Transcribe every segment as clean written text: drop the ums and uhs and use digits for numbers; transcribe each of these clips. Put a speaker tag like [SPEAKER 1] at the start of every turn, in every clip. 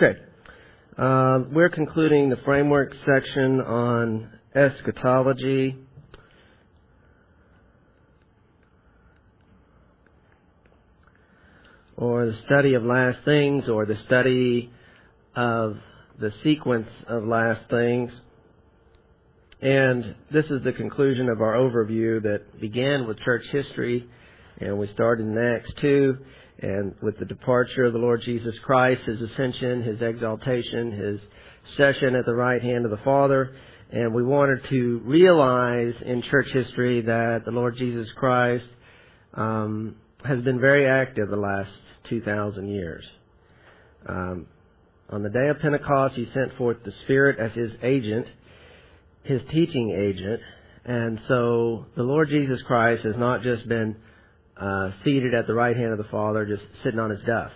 [SPEAKER 1] Okay. We're concluding the framework section on eschatology. Or the study of last things, or the study of the sequence of last things. And this is the conclusion of our overview that began with church history, and we started in Acts 2, and with the departure of the Lord Jesus Christ, His ascension, His exaltation, His session at the right hand of the Father. And we wanted to realize in church history that the Lord Jesus Christ has been very active the last 2,000 years. On the day of Pentecost, He sent forth the Spirit as His agent, His teaching agent. And so the Lord Jesus Christ has not just been seated at the right hand of the Father, just sitting on His duff.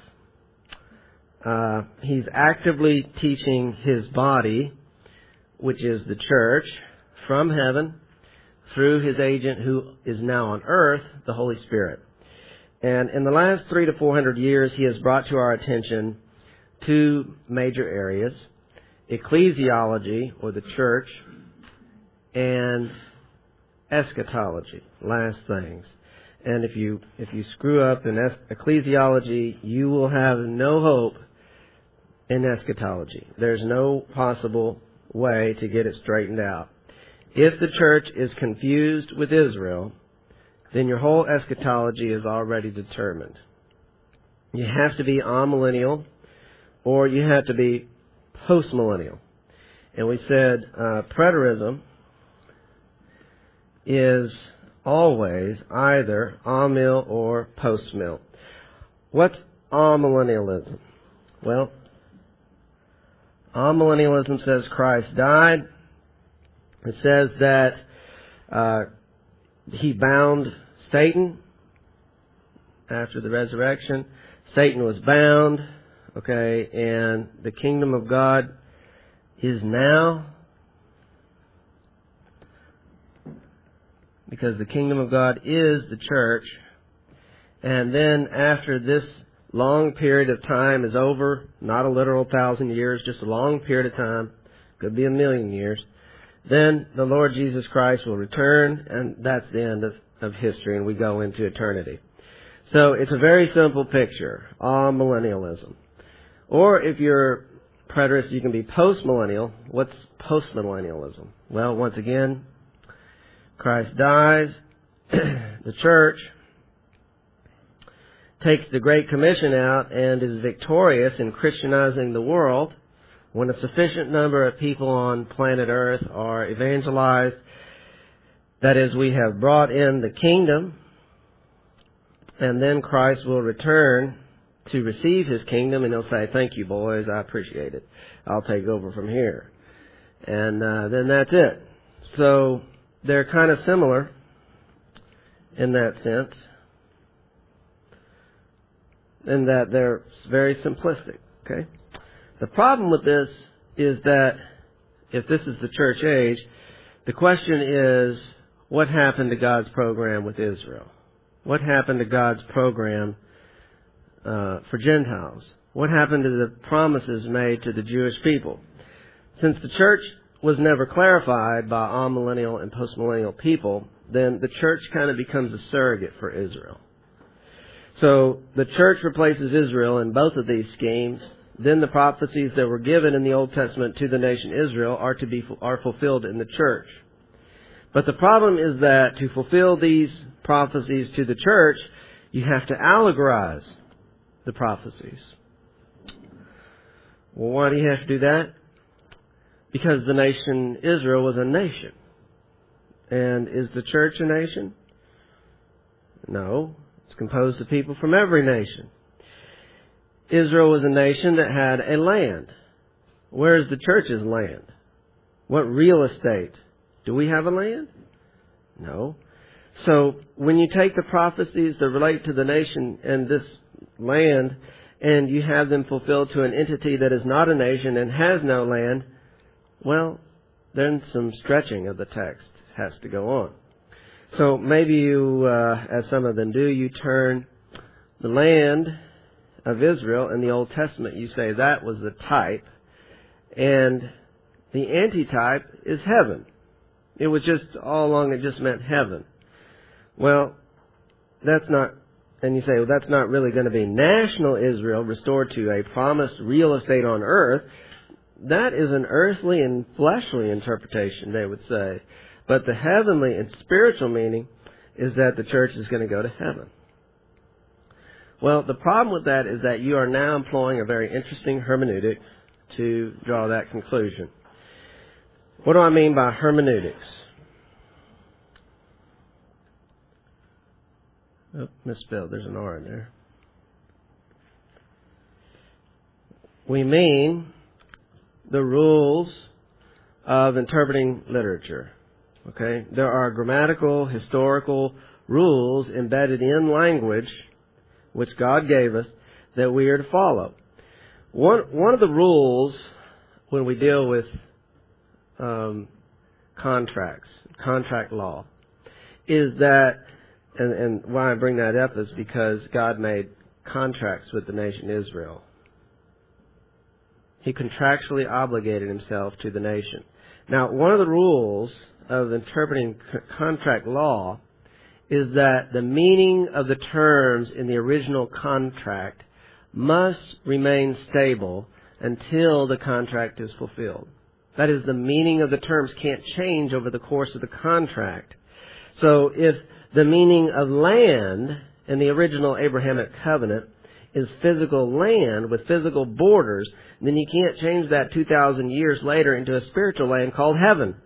[SPEAKER 1] He's actively teaching His body, which is the church, from heaven through His agent who is now on earth, the Holy Spirit. And in the last 300 to 400 years, He has brought to our attention two major areas: ecclesiology, or the church, and eschatology, last things. And if you screw up in ecclesiology, you will have no hope in eschatology. There's no possible way to get it straightened out. If the church is confused with Israel, then your whole eschatology is already determined. You have to be amillennial, or you have to be postmillennial. And we said preterism is always either amil or postmil. What's amillennialism? Well, amillennialism says Christ died. It says that He bound Satan after the resurrection. Satan was bound, okay, and the kingdom of God is now, because the kingdom of God is the church. And then after this long period of time is over, not a literal 1,000 years, just a long period of time, could be 1,000,000 years, then the Lord Jesus Christ will return, and that's the end of history, and we go into eternity. So it's a very simple picture, amillennialism. Or if you're preterist, you can be postmillennial. What's postmillennialism? Well, once again, Christ dies, the church takes the Great Commission out and is victorious in Christianizing the world. When a sufficient number of people on planet Earth are evangelized, that is, we have brought in the kingdom, and then Christ will return to receive His kingdom, and He'll say, "Thank you, boys, I appreciate it. I'll take over from here." And then that's it. So they're kind of similar in that sense, in that they're very simplistic, okay? The problem with this is that if this is the church age, the question is, what happened to God's program with Israel? What happened to God's program for Gentiles? What happened to the promises made to the Jewish people? Since the church was never clarified by amillennial and postmillennial people, then the church kind of becomes a surrogate for Israel. So the church replaces Israel in both of these schemes. Then the prophecies that were given in the Old Testament to the nation Israel are fulfilled in the church. But the problem is that to fulfill these prophecies to the church, you have to allegorize the prophecies. Well, why do you have to do that? Because the nation Israel was a nation. And is the church a nation? No. It's composed of people from every nation. Israel was a nation that had a land. Where is the church's land? What real estate? Do we have a land? No. So when you take the prophecies that relate to the nation and this land, and you have them fulfilled to an entity that is not a nation and has no land, well, then some stretching of the text has to go on. So maybe you, as some of them do, you turn the land of Israel in the Old Testament, you say that was the type, and the antitype is heaven. It was just, all along it just meant heaven. Well, that's not, and you say, well, that's not really going to be national Israel restored to a promised real estate on earth. That is an earthly and fleshly interpretation, they would say. But the heavenly and spiritual meaning is that the church is going to go to heaven. Well, the problem with that is that you are now employing a very interesting hermeneutic to draw that conclusion. What do I mean by hermeneutics? Oh, misspelled. There's an R in there. We mean the rules of interpreting literature. Okay? There are grammatical, historical rules embedded in language which God gave us that we are to follow. One of the rules when we deal with contracts, contract law, is that, and why I bring that up is because God made contracts with the nation Israel. He contractually obligated himself to the nation. Now, one of the rules of interpreting contract law is that the meaning of the terms in the original contract must remain stable until the contract is fulfilled. That is, the meaning of the terms can't change over the course of the contract. So if the meaning of land in the original Abrahamic covenant is physical land with physical borders, then you can't change that 2,000 years later into a spiritual land called heaven.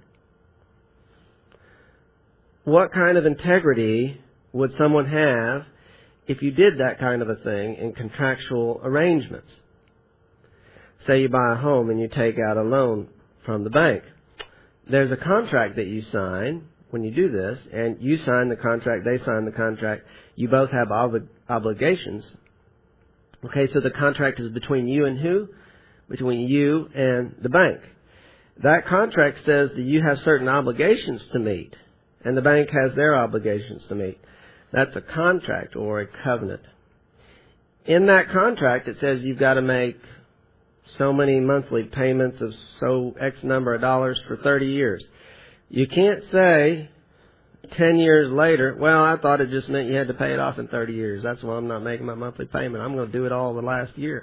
[SPEAKER 1] What kind of integrity would someone have if you did that kind of a thing in contractual arrangements? Say you buy a home and you take out a loan from the bank. There's a contract that you sign when you do this, and you sign the contract, they sign the contract. You both have obligations. Okay, so the contract is between you and who? Between you and the bank. That contract says that you have certain obligations to meet, and the bank has their obligations to meet. That's a contract or a covenant. In that contract, it says you've got to make so many monthly payments of so X number of dollars for 30 years. You can't say 10 years later, well, I thought it just meant you had to pay it off in 30 years. That's why I'm not making my monthly payment. I'm going to do it all the last year.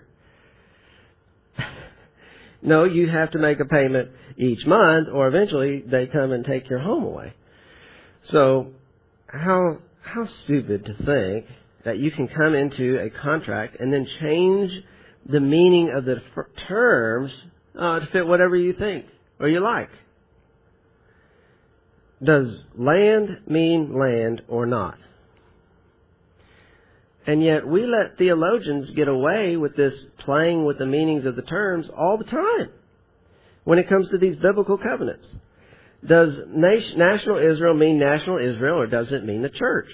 [SPEAKER 1] No, you have to make a payment each month, or eventually they come and take your home away. So how stupid to think that you can come into a contract and then change the meaning of the terms to fit whatever you think or you like. Does land mean land or not? And yet we let theologians get away with this playing with the meanings of the terms all the time when it comes to these biblical covenants. Does national Israel mean national Israel, or does it mean the church?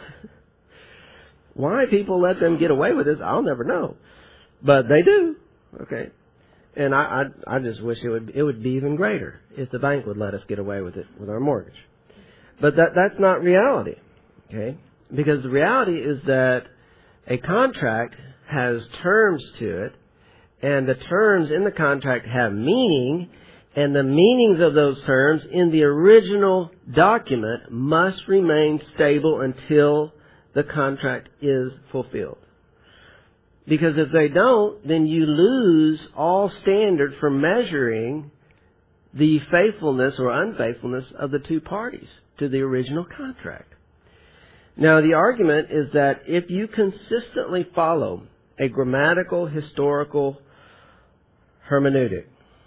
[SPEAKER 1] Why people let them get away with this, I'll never know. But they do. Okay. And I just wish it would be even greater if the bank would let us get away with it with our mortgage. But that's not reality. Okay? Because the reality is that a contract has terms to it, and the terms in the contract have meaning, and the meanings of those terms in the original document must remain stable until the contract is fulfilled. Because if they don't, then you lose all standard for measuring the faithfulness or unfaithfulness of the two parties to the original contract. Now, the argument is that if you consistently follow a grammatical, historical hermeneutic,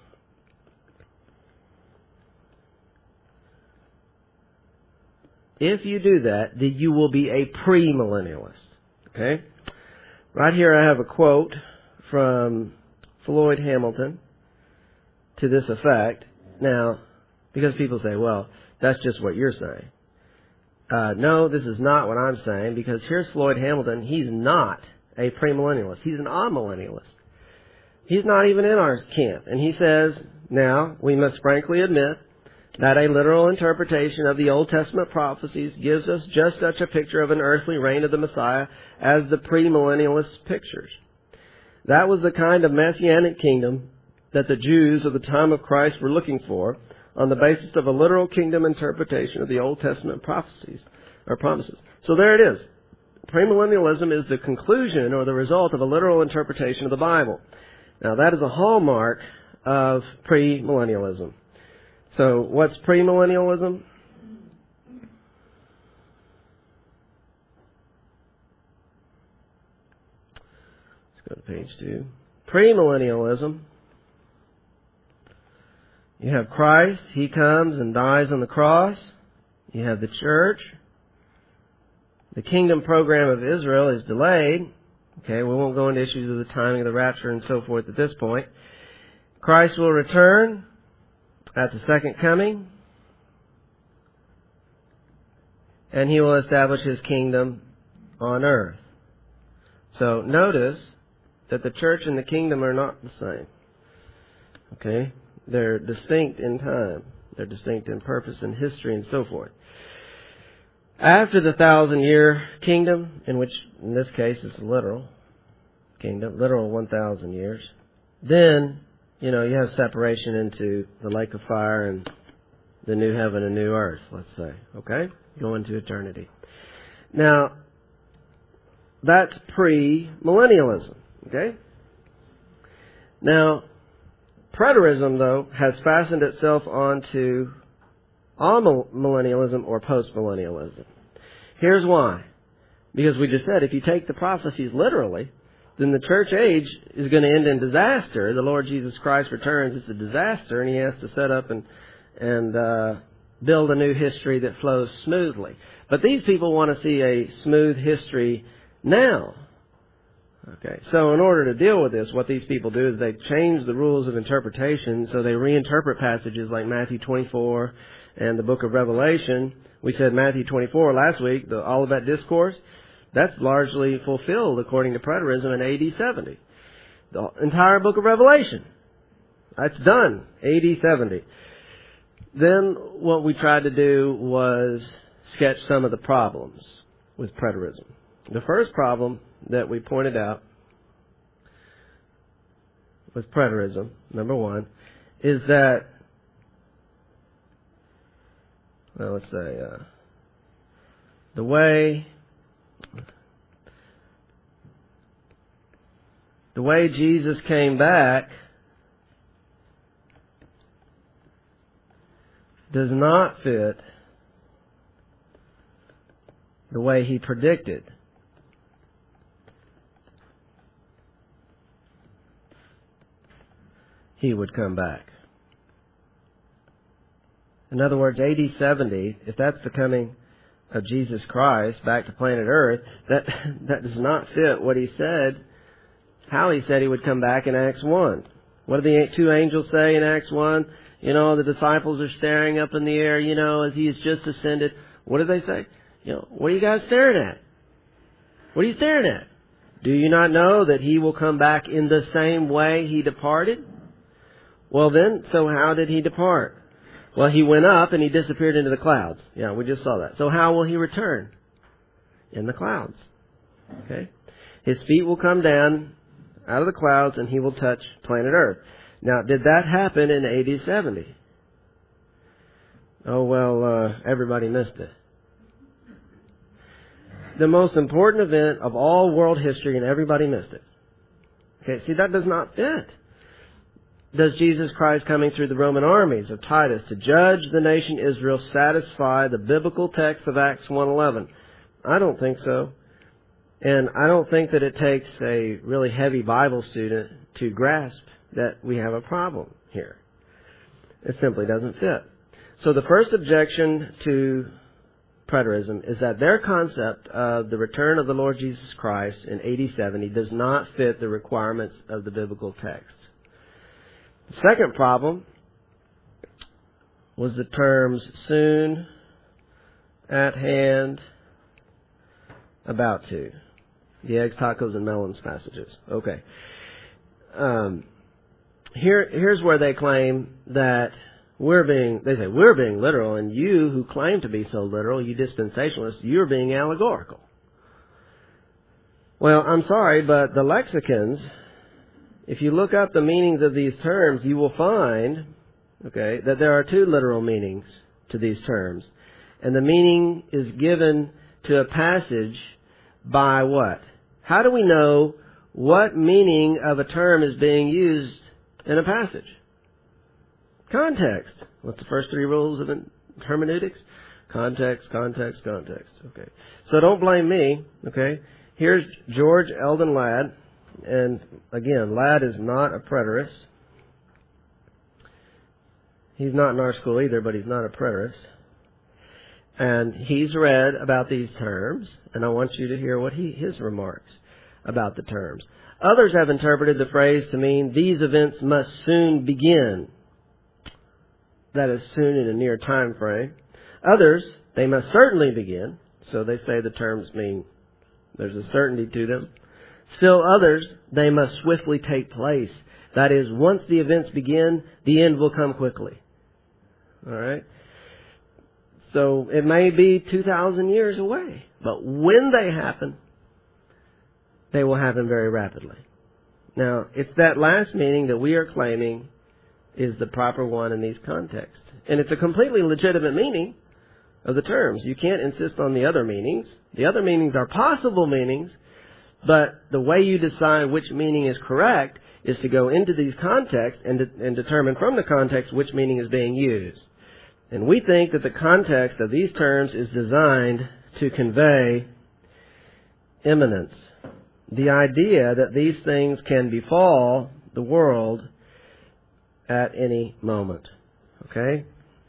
[SPEAKER 1] if you do that, then you will be a premillennialist. Okay? Right here I have a quote from Floyd Hamilton to this effect. Now, because people say, well, that's just what you're saying. No, this is not what I'm saying, because here's Floyd Hamilton. He's not a premillennialist. He's an amillennialist. He's not even in our camp. And he says, now, we must frankly admit that a literal interpretation of the Old Testament prophecies gives us just such a picture of an earthly reign of the Messiah as the premillennialist pictures. That was the kind of messianic kingdom that the Jews of the time of Christ were looking for on the basis of a literal kingdom interpretation of the Old Testament prophecies or promises. So there it is. Premillennialism is the conclusion or the result of a literal interpretation of the Bible. Now that is a hallmark of premillennialism. So what's premillennialism? Let's go to page 2. Premillennialism. You have Christ. He comes and dies on the cross. You have the church. The kingdom program of Israel is delayed. Okay, we won't go into issues of the timing of the rapture and so forth at this point. Christ will return at the second coming, and He will establish His kingdom on earth. So notice that the church and the kingdom are not the same. Okay? They're distinct in time. They're distinct in purpose and history and so forth. After the 1,000-year kingdom, in which in this case is a literal kingdom, literal 1,000 years, then, you have separation into the lake of fire and the new heaven and new earth, let's say. Okay? Go into eternity. Now, that's pre-millennialism. Okay? Now, preterism, though, has fastened itself onto amillennialism or postmillennialism. Here's why. Because we just said if you take the prophecies literally, then the church age is going to end in disaster. The Lord Jesus Christ returns, it's a disaster, and He has to set up and build a new history that flows smoothly. But these people want to see a smooth history now. Okay, so in order to deal with this, what these people do is they change the rules of interpretation, so they reinterpret passages like Matthew 24 and the book of Revelation. We said Matthew 24 last week, the Olivet Discourse. That's largely fulfilled according to preterism in AD 70. The entire book of Revelation. That's done, AD 70. Then what we tried to do was sketch some of the problems with preterism. The first problem that we pointed out with preterism, number one, is that, well, let's say, the way Jesus came back does not fit the way He predicted. He would come back. In other words, AD 70, if that's the coming of Jesus Christ back to planet Earth, that does not fit what He said, how He said He would come back in Acts 1. What do the two angels say in Acts 1? The disciples are staring up in the air, as He has just ascended. What do they say? What are you guys staring at? What are you staring at? Do you not know that He will come back in the same way He departed? Well then, so how did He depart? Well, He went up and He disappeared into the clouds. Yeah, we just saw that. So how will He return? In the clouds. Okay? His feet will come down out of the clouds and He will touch planet Earth. Now, did that happen in AD 70? Oh, well, everybody missed it. The most important event of all world history, and everybody missed it. Okay, see, that does not fit. Does Jesus Christ coming through the Roman armies of Titus to judge the nation Israel satisfy the biblical text of Acts 1:11? I don't think so. And I don't think that it takes a really heavy Bible student to grasp that we have a problem here. It simply doesn't fit. So the first objection to preterism is that their concept of the return of the Lord Jesus Christ in AD 70 does not fit the requirements of the biblical text. The second problem was the terms soon, at hand, about to. The eggs, tacos, and melons passages. Okay. Here's where they claim that we're being literal, and you who claim to be so literal, you dispensationalists, you're being allegorical. Well, I'm sorry, but the lexicons if you look up the meanings of these terms, you will find, okay, that there are two literal meanings to these terms. And the meaning is given to a passage by what? How do we know what meaning of a term is being used in a passage? Context. What's the first three rules of hermeneutics? Context, context, context. Okay. So don't blame me. Okay. Here's George Eldon Ladd. And again, Ladd is not a preterist. He's not in our school either, but he's not a preterist. And he's read about these terms, and I want you to hear what his remarks about the terms. Others have interpreted the phrase to mean these events must soon begin. That is soon in a near time frame. Others, they must certainly begin. So they say the terms mean there's a certainty to them. Still others, they must swiftly take place. That is, once the events begin, the end will come quickly. All right? So it may be 2,000 years away. But when they happen, they will happen very rapidly. Now, it's that last meaning that we are claiming is the proper one in these contexts. And it's a completely legitimate meaning of the terms. You can't insist on the other meanings. The other meanings are possible meanings, but the way you decide which meaning is correct is to go into these contexts and determine from the context which meaning is being used. And we think that the context of these terms is designed to convey imminence. The idea that these things can befall the world at any moment. Okay?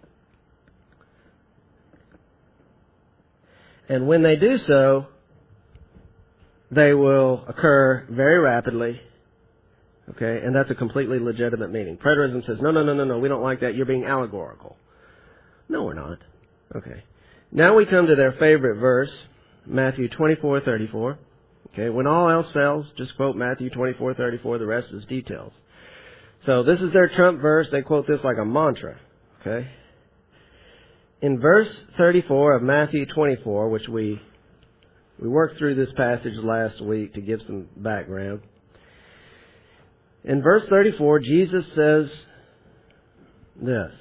[SPEAKER 1] And when they do so, they will occur very rapidly. Okay? And that's a completely legitimate meaning. Preterism says, no, we don't like that. You're being allegorical. No, we're not. Okay. Now we come to their favorite verse, Matthew 24:34. Okay. When all else fails, just quote Matthew 24:34. The rest is details. So this is their trump verse. They quote this like a mantra. Okay. In verse 34 of Matthew 24, which we worked through this passage last week to give some background. In verse 34, Jesus says this.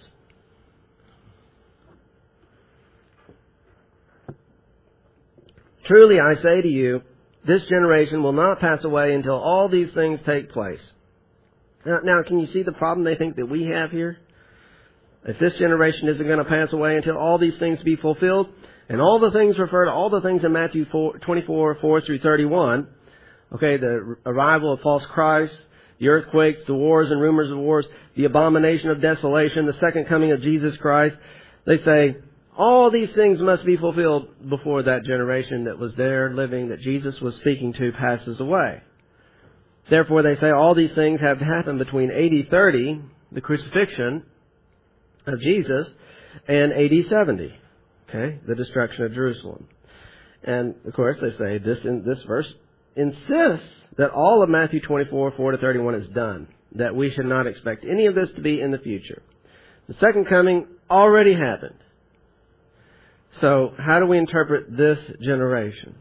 [SPEAKER 1] Truly I say to you, this generation will not pass away until all these things take place. Now, can you see the problem they think that we have here? If this generation isn't going to pass away until all these things be fulfilled, and all the things refer to all the things in Matthew 24:4 through 31, okay, the arrival of false Christ, the earthquakes, the wars and rumors of wars, the abomination of desolation, the second coming of Jesus Christ, they say, all these things must be fulfilled before that generation that was there living, that Jesus was speaking to, passes away. Therefore, they say all these things have to happen between AD 30, the crucifixion of Jesus, and AD 70, okay, the destruction of Jerusalem. And, of course, they say this verse insists that all of Matthew 24:4 to 31 is done, that we should not expect any of this to be in the future. The second coming already happened. So, how do we interpret this generation?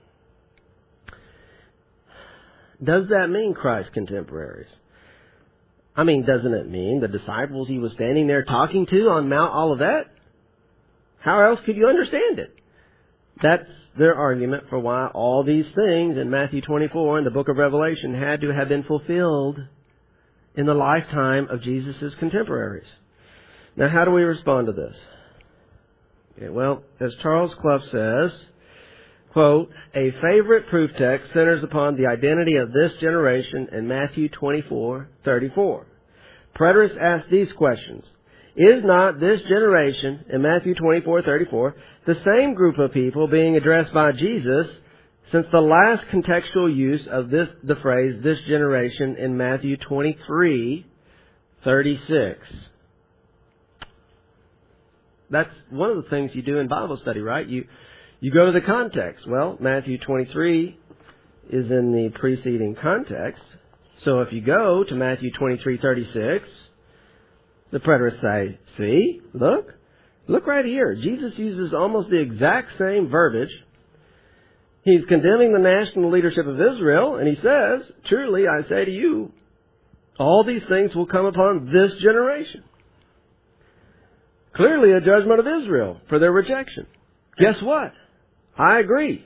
[SPEAKER 1] Does that mean Christ's contemporaries? I mean, doesn't it mean the disciples he was standing there talking to on Mount Olivet? How else could you understand it? That's their argument for why all these things in Matthew 24 and the book of Revelation had to have been fulfilled in the lifetime of Jesus' contemporaries. Now, how do we respond to this? Okay, well, as Charles Clough says, quote, a favorite proof text centers upon the identity of this generation in Matthew 24:34. Preterists ask these questions. Is not this generation in Matthew 24:34 the same group of people being addressed by Jesus, since the last contextual use of the phrase this generation in Matthew 23:36? That's one of the things you do in Bible study, right? You go to the context. Well, Matthew 23 is in the preceding context. So if you go to Matthew 23:36, the preterists say, see, look right here. Jesus uses almost the exact same verbiage. He's condemning the national leadership of Israel, and he says, truly, I say to you, All these things will come upon this generation. Clearly a judgment of Israel for their rejection. Guess what? I agree.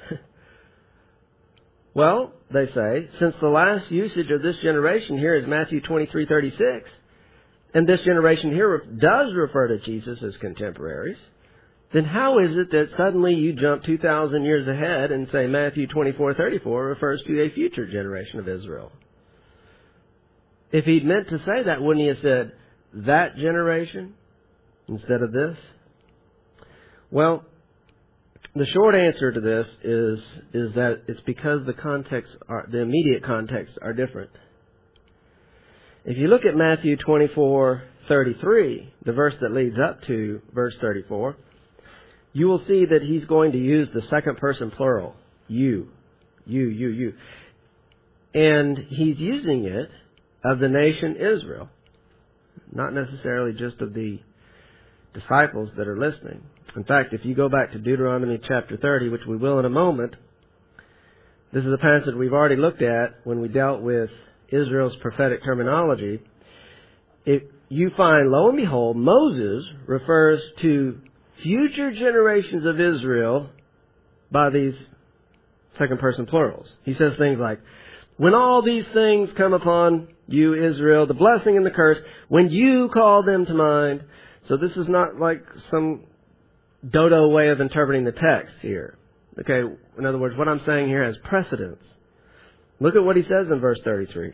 [SPEAKER 1] Well, they say, since the last usage of this generation here is Matthew 23:36, and this generation here does refer to Jesus as contemporaries, then how is it that suddenly you jump 2,000 years ahead and say Matthew 24:34 refers to a future generation of Israel? If he'd meant to say that, wouldn't he have said that generation instead of this? Well, the short answer to this is that it's because the immediate contexts are different. If you look at Matthew 24:33, the verse that leads up to verse 34, you will see that he's going to use the second person plural. You. And he's using it of the nation Israel, not necessarily just of the disciples that are listening. In fact, if you go back to Deuteronomy chapter 30, which we will in a moment, this is a passage we've already looked at when we dealt with Israel's prophetic terminology. You find, lo and behold, Moses refers to future generations of Israel by these second person plurals. He says things like, when all these things come upon you, Israel, the blessing and the curse, when you call them to mind. So this is not like some dodo way of interpreting the text here. Okay, in other words, what I'm saying here has precedence. Look at what he says in verse 33.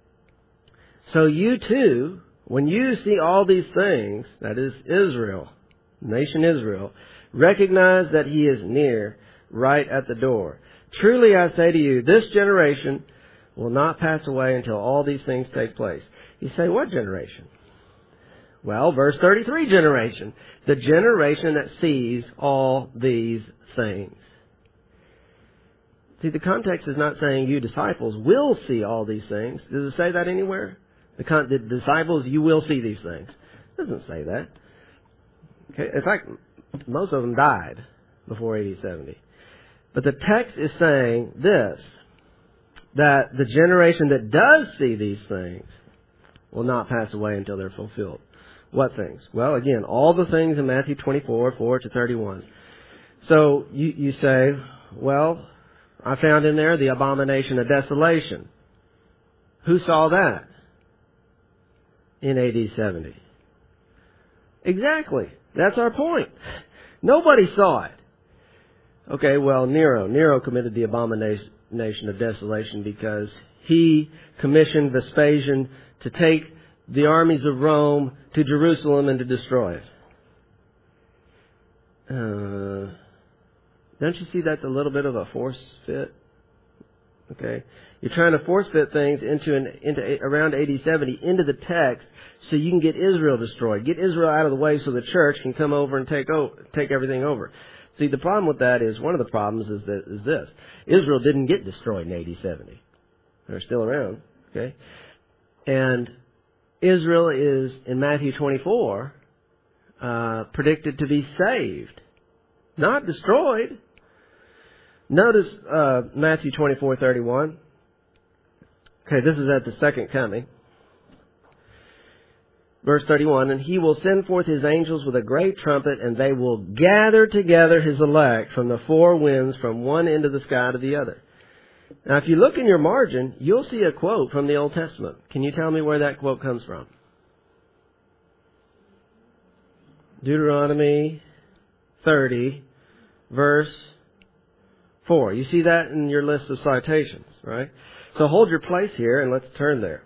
[SPEAKER 1] So you too, when you see all these things, that is Israel, nation Israel, recognize that he is near, right at the door. Truly I say to you, this generation will not pass away until all these things take place. You say, what generation? Well, verse 33 generation. The generation that sees all these things. See, the context is not saying you disciples will see all these things. Does it say that anywhere? The disciples, you will see these things. It doesn't say that. Okay. In fact, most of them died before AD 70. But the text is saying this, that the generation that does see these things will not pass away until they're fulfilled. What things? Well, again, all the things in Matthew 24:4-31. So you say, well, I found in there the abomination of desolation. Who saw that in AD 70? Exactly. That's our point. Nobody saw it. Okay, well, Nero committed the abomination of desolation because he commissioned Vespasian to take the armies of Rome to Jerusalem and to destroy it. Don't you see that's a little bit of a force fit? Okay, you're trying to force fit things into around AD 70 into the text so you can get Israel destroyed, get Israel out of the way so the church can come over and take everything over. See, the problem with that is, one of the problems is this. Israel didn't get destroyed in AD 70. They're still around, okay? And Israel is, in Matthew 24, predicted to be saved, not destroyed. Notice Matthew 24:31. Okay, this is at the second coming. Verse 31, and he will send forth his angels with a great trumpet, and they will gather together his elect from the four winds, from one end of the sky to the other. Now, if you look in your margin, you'll see a quote from the Old Testament. Can you tell me where that quote comes from? Deuteronomy 30, verse 4. You see that in your list of citations, right? So hold your place here and let's turn there.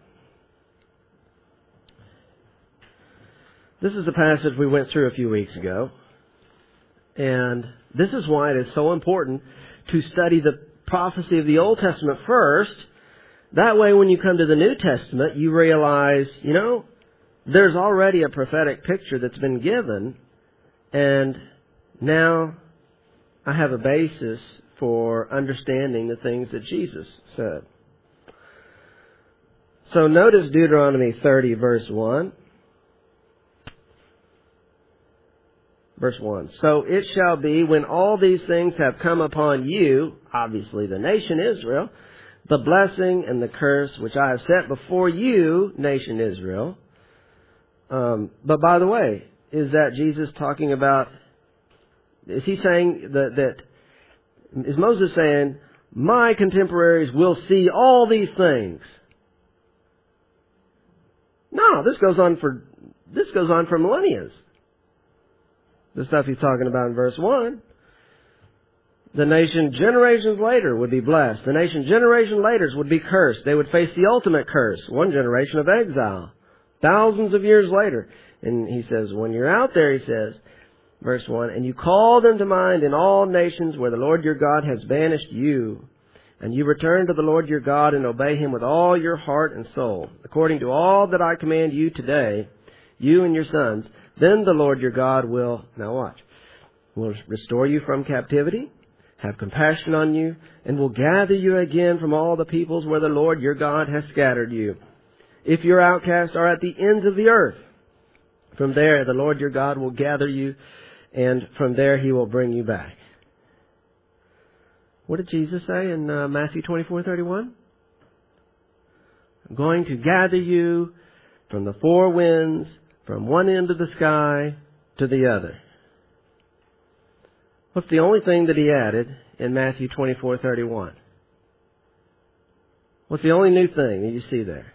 [SPEAKER 1] This is a passage we went through a few weeks ago. And this is why it is so important to study the prophecy of the Old Testament first. That way, when you come to the New Testament, you realize, there's already a prophetic picture that's been given. And now I have a basis for understanding the things that Jesus said. So notice Deuteronomy 30, verse 1. Verse 1. So it shall be when all these things have come upon you, obviously the nation Israel, the blessing and the curse which I have set before you, nation Israel. But by the way, is that Jesus talking about, is he saying that is Moses saying, my contemporaries will see all these things? No, this goes on for millennia. The stuff he's talking about in verse 1. The nation generations later would be blessed. The nation generation later would be cursed. They would face the ultimate curse, one generation of exile, thousands of years later. And he says, when you're out there, he says, verse 1, and you call them to mind in all nations where the Lord your God has banished you, and you return to the Lord your God and obey Him with all your heart and soul, according to all that I command you today, you and your sons, then the Lord your God will, now watch, will restore you from captivity, have compassion on you, and will gather you again from all the peoples where the Lord your God has scattered you. If your outcasts are at the ends of the earth, from there the Lord your God will gather you, and from there He will bring you back. What did Jesus say in Matthew 24:31? I'm going to gather you from the four winds, from one end of the sky to the other. What's the only thing that He added in Matthew 24:31? What's the only new thing that you see there?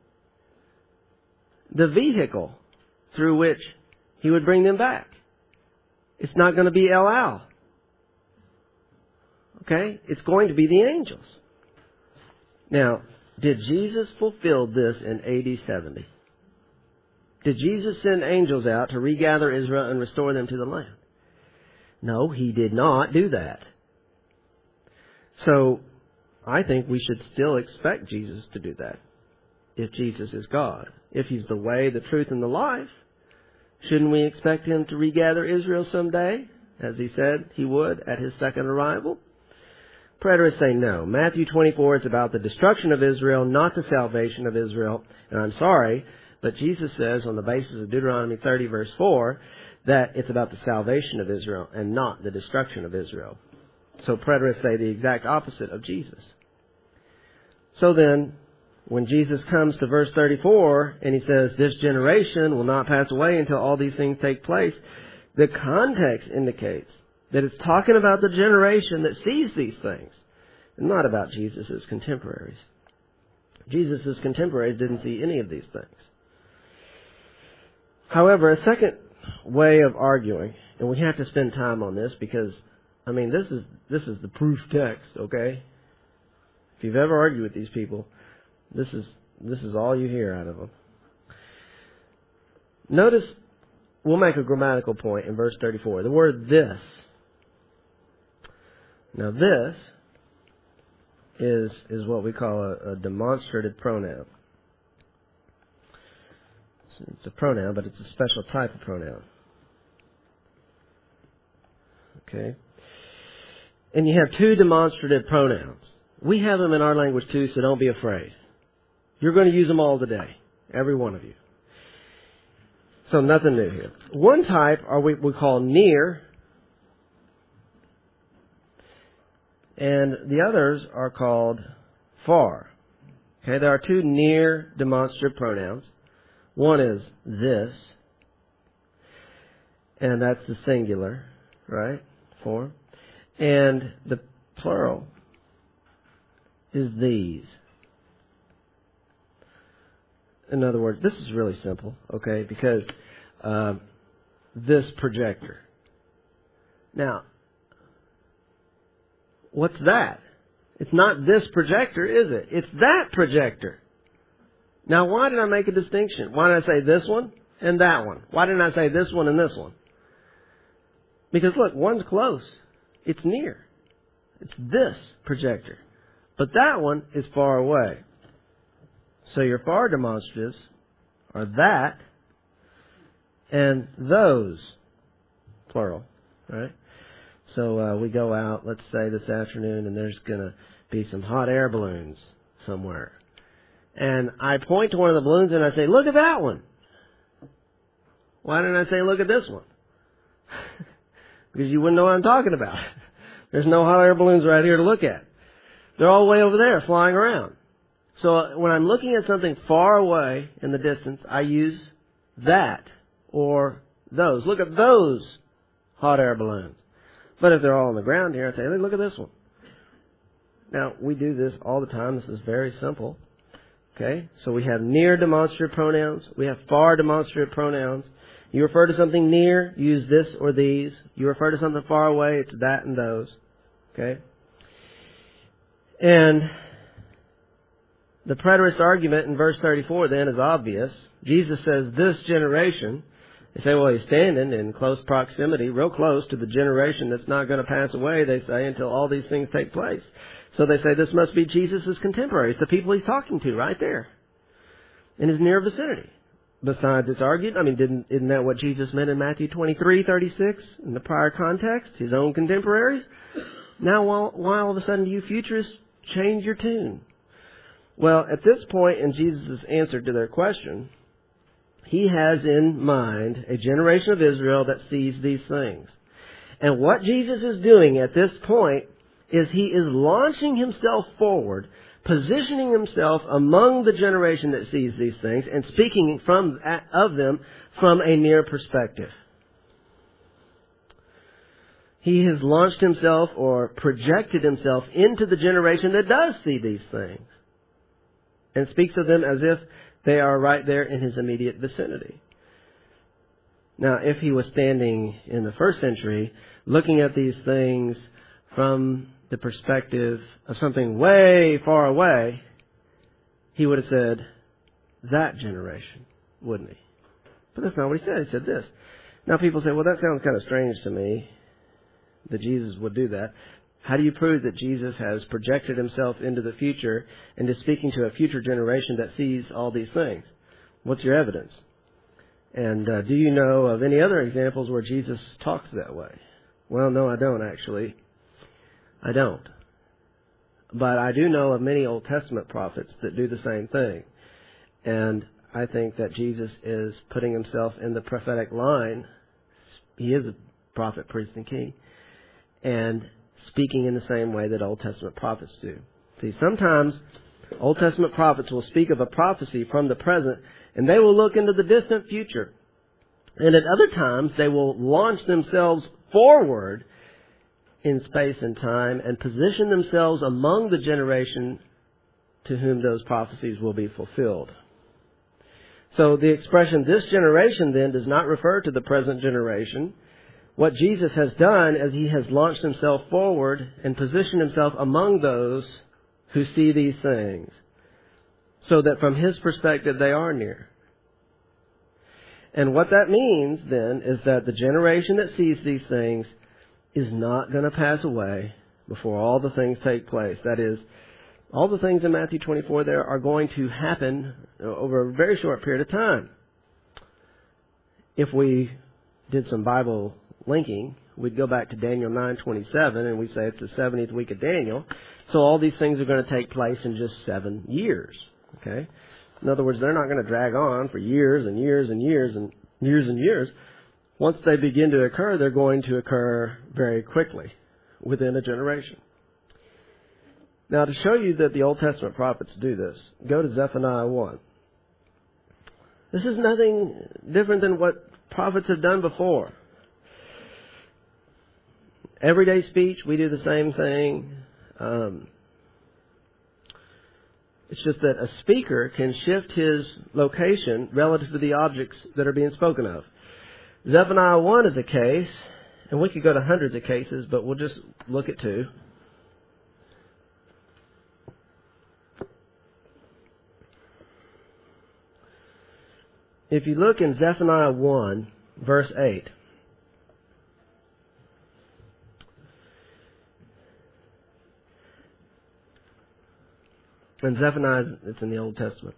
[SPEAKER 1] The vehicle through which He would bring them back. It's not going to be El Al. Okay? It's going to be the angels. Now, did Jesus fulfill this in AD 70? Did Jesus send angels out to regather Israel and restore them to the land? No, He did not do that. So, I think we should still expect Jesus to do that. If Jesus is God. If He's the way, the truth, and the life, shouldn't we expect Him to regather Israel someday, as He said He would at His second arrival? Preterists say no. Matthew 24 is about the destruction of Israel, not the salvation of Israel. And I'm sorry, but Jesus says on the basis of Deuteronomy 30 verse 4 that it's about the salvation of Israel and not the destruction of Israel. So preterists say the exact opposite of Jesus. So then, when Jesus comes to verse 34 and He says, this generation will not pass away until all these things take place, the context indicates that it's talking about the generation that sees these things, and not about Jesus' contemporaries. Jesus' contemporaries didn't see any of these things. However, a second way of arguing, and we have to spend time on this because, I mean, this is the proof text, okay? If you've ever argued with these people, this is all you hear out of them. Notice, we'll make a grammatical point in verse 34. The word this. Now this is what we call a demonstrative pronoun. It's a pronoun, but it's a special type of pronoun. Okay? And you have two demonstrative pronouns. We have them in our language too, so don't be afraid. You're going to use them all today. Every one of you. So nothing new here. One type are we call near, and the others are called far. Okay, there are two near demonstrative pronouns. One is this, and that's the singular, right, form. And the plural is these. In other words, this is really simple, okay, because this projector. Now, what's that? It's not this projector, is it? It's that projector. Now, why did I make a distinction? Why did I say this one and that one? Why didn't I say this one and this one? Because look, one's close. It's near. It's this projector. But that one is far away. So your far demonstratives are that and those, plural, right? So we go out, let's say this afternoon, and there's going to be some hot air balloons somewhere. And I point to one of the balloons and I say, look at that one. Why didn't I say, look at this one? Because you wouldn't know what I'm talking about. There's no hot air balloons right here to look at. They're all way over there flying around. So when I'm looking at something far away in the distance, I use that or those. Look at those hot air balloons. But if they're all on the ground here, I say, hey, look at this one. Now, we do this all the time. This is very simple. Okay? So we have near demonstrative pronouns. We have far demonstrative pronouns. You refer to something near, use this or these. You refer to something far away, it's that and those. Okay? And the preterist argument in verse 34 then is obvious. Jesus says, this generation. They say, well, he's standing in close proximity, real close to the generation that's not going to pass away, they say, until all these things take place. So they say this must be Jesus' contemporaries, the people he's talking to right there in his near vicinity. Besides, it's argued, isn't that what Jesus meant in Matthew 23:36 in the prior context? His own contemporaries? Now, why all of a sudden do you futurists change your tune? Well, at this point in Jesus' answer to their question, he has in mind a generation of Israel that sees these things. And what Jesus is doing at this point is he is launching himself forward, positioning himself among the generation that sees these things and speaking of them from a near perspective. He has launched himself or projected himself into the generation that does see these things and speaks of them as if they are right there in his immediate vicinity. Now, if he was standing in the first century looking at these things from the perspective of something way far away, he would have said, that generation, wouldn't he? But that's not what he said. He said this. Now people say, well, that sounds kind of strange to me that Jesus would do that. How do you prove that Jesus has projected himself into the future and is speaking to a future generation that sees all these things? What's your evidence? And do you know of any other examples where Jesus talks that way? Well, no, I don't actually. I don't. But I do know of many Old Testament prophets that do the same thing. And I think that Jesus is putting himself in the prophetic line. He is a prophet, priest, and king. And speaking in the same way that Old Testament prophets do. See, sometimes Old Testament prophets will speak of a prophecy from the present, and they will look into the distant future. And at other times, they will launch themselves forward in space and time and position themselves among the generation to whom those prophecies will be fulfilled. So the expression, this generation, then, does not refer to the present generation. What Jesus has done is he has launched himself forward and positioned himself among those who see these things, so that from his perspective they are near. And what that means then is that the generation that sees these things is not going to pass away before all the things take place. That is, all the things in Matthew 24 there are going to happen over a very short period of time. If we did some Bible linking, we'd go back to Daniel 9:27 and we say it's the 70th week of Daniel. So all these things are going to take place in just 7 years. Okay? In other words, they're not going to drag on for years and years and years and years and years. Once they begin to occur, they're going to occur very quickly, within a generation. Now, to show you that the Old Testament prophets do this, go to Zephaniah 1. This is nothing different than what prophets have done before. Everyday speech, we do the same thing. It's just that a speaker can shift his location relative to the objects that are being spoken of. Zephaniah 1 is a case, and we could go to hundreds of cases, but we'll just look at 2. If you look in Zephaniah 1, verse 8, and Zephaniah, it's in the Old Testament,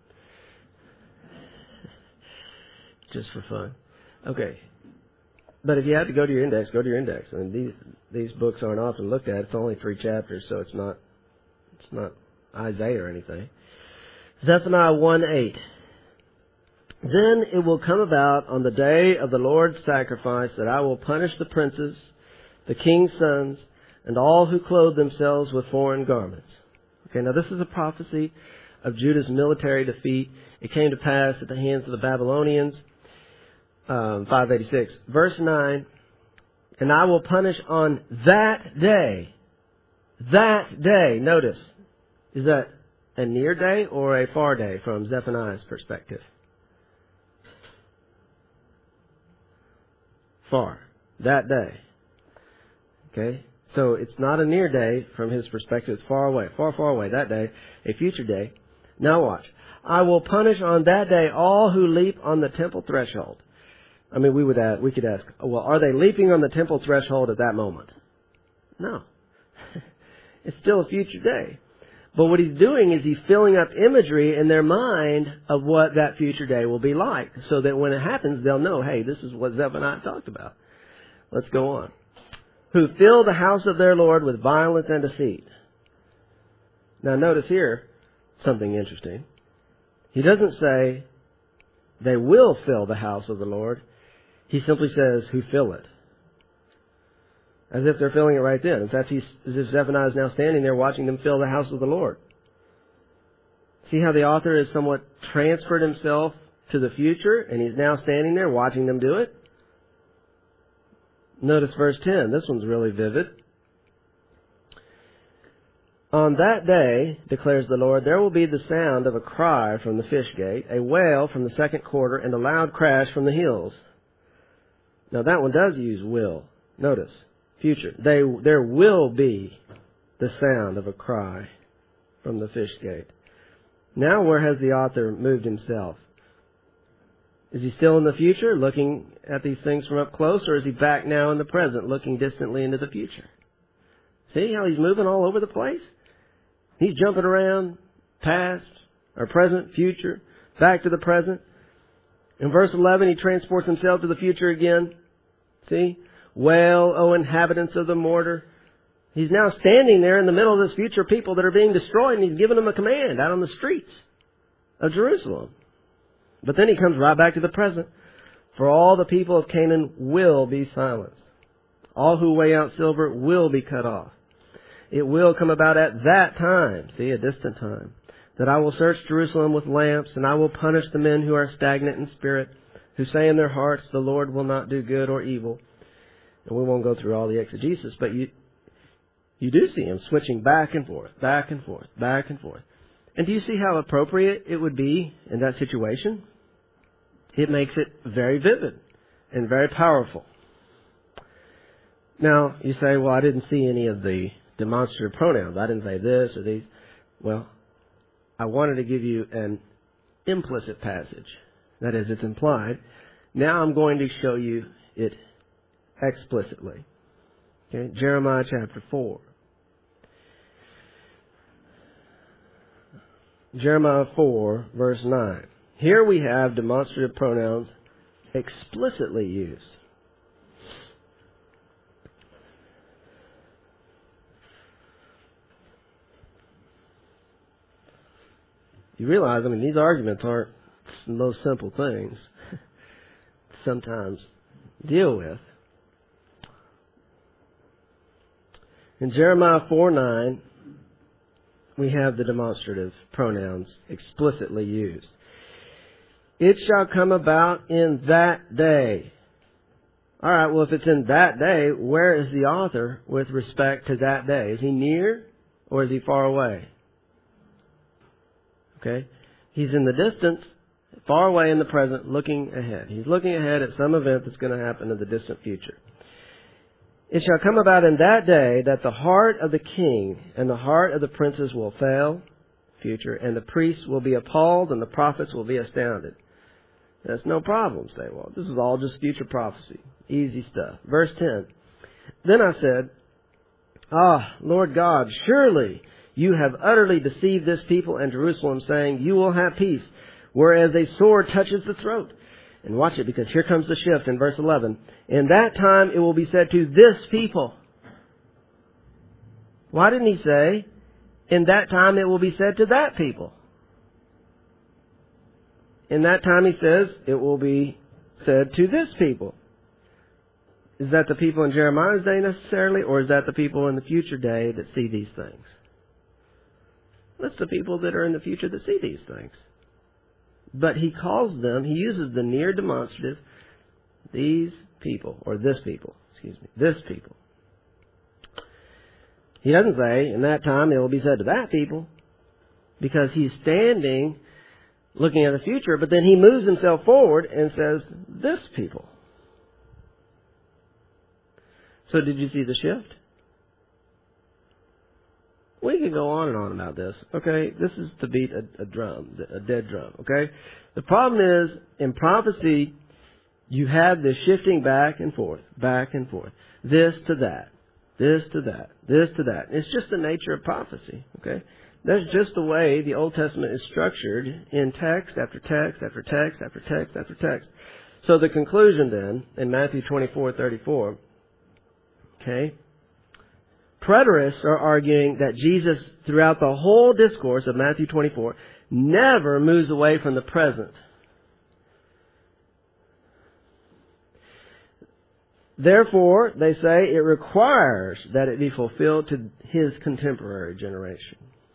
[SPEAKER 1] just for fun. Okay. But if you had to go to your index, go to your index. I mean, these books aren't often looked at. It's only 3 chapters, so it's not Isaiah or anything. Zephaniah 1:8. Then it will come about on the day of the Lord's sacrifice that I will punish the princes, the king's sons, and all who clothe themselves with foreign garments. Okay, now this is a prophecy of Judah's military defeat. It came to pass at the hands of the Babylonians. 586. Verse 9, and I will punish on that day. That day, notice, is that a near day or a far day from Zephaniah's perspective? Far. That day. Okay? So it's not a near day from his perspective. It's far away. Far, far away. That day. A future day. Now watch. I will punish on that day all who leap on the temple threshold. I mean, we could ask, well, are they leaping on the temple threshold at that moment? No. It's still a future day. But what he's doing is he's filling up imagery in their mind of what that future day will be like, so that when it happens, they'll know, hey, this is what Zephaniah talked about. Let's go on. Who fill the house of their Lord with violence and deceit. Now notice here something interesting. He doesn't say they will fill the house of the Lord. He simply says who fill it. As if they're filling it right then. In fact, as if Zephaniah is now standing there watching them fill the house of the Lord. See how the author has somewhat transferred himself to the future, and he's now standing there watching them do it? Notice verse 10. This one's really vivid. On that day, declares the Lord, there will be the sound of a cry from the fish gate, a wail from the second quarter, and a loud crash from the hills. Now that one does use will. Notice. Future. There will be the sound of a cry from the fish gate. Now where has the author moved himself? Is he still in the future, looking at these things from up close, or is he back now in the present, looking distantly into the future? See how he's moving all over the place? He's jumping around, past, or present, future, back to the present. In verse 11, he transports himself to the future again. See? Wail, O inhabitants of the mortar. He's now standing there in the middle of this future people that are being destroyed, and he's giving them a command out on the streets of Jerusalem. But then he comes right back to the present. For all the people of Canaan will be silenced. All who weigh out silver will be cut off. It will come about at that time, see, a distant time, that I will search Jerusalem with lamps, and I will punish the men who are stagnant in spirit, who say in their hearts, the Lord will not do good or evil. And we won't go through all the exegesis, but you do see him switching back and forth, back and forth, back and forth. And do you see how appropriate it would be in that situation? It makes it very vivid and very powerful. Now, you say, well, I didn't see any of the demonstrative pronouns. I didn't say this or these. Well, I wanted to give you an implicit passage. That is, it's implied. Now I'm going to show you it explicitly. Okay, Jeremiah chapter 4. Jeremiah 4, verse 9. Here we have demonstrative pronouns explicitly used. You realize, these arguments aren't the most simple things to sometimes deal with. In Jeremiah 4:9, we have the demonstrative pronouns explicitly used. It shall come about in that day. All right, well, if it's in that day, where is the author with respect to that day? Is he near or is he far away? Okay? He's in the distance, far away in the present, looking ahead. He's looking ahead at some event that's going to happen in the distant future. It shall come about in that day that the heart of the king and the heart of the princes will fail, future, and the priests will be appalled and the prophets will be astounded. That's no problem, say, well, this is all just future prophecy. Easy stuff. Verse 10. Then I said, Lord God, surely you have utterly deceived this people and Jerusalem, saying, you will have peace, whereas a sword touches the throat. And watch it, because here comes the shift in verse 11. In that time it will be said to this people. Why didn't he say, in that time it will be said to that people? In that time he says, it will be said to this people. Is that the people in Jeremiah's day necessarily, or is that the people in the future day that see these things? That's the people that are in the future that see these things. But he calls them, he uses the near demonstrative, these people, or this people, this people. He doesn't say, in that time it will be said to that people, because he's standing looking at the future, but then he moves himself forward and says, this people. So did you see the shift? We could go on and on about this. Okay, this is to beat a drum, a dead drum. Okay, the problem is in prophecy, you have this shifting back and forth, this to that, this to that, this to that. It's just the nature of prophecy. Okay, that's just the way the Old Testament is structured in text after text after text after text after text. So the conclusion then in Matthew 24:34. Okay. Preterists are arguing that Jesus, throughout the whole discourse of Matthew 24, never moves away from the present. Therefore, they say, it requires that it be fulfilled to his contemporary generation.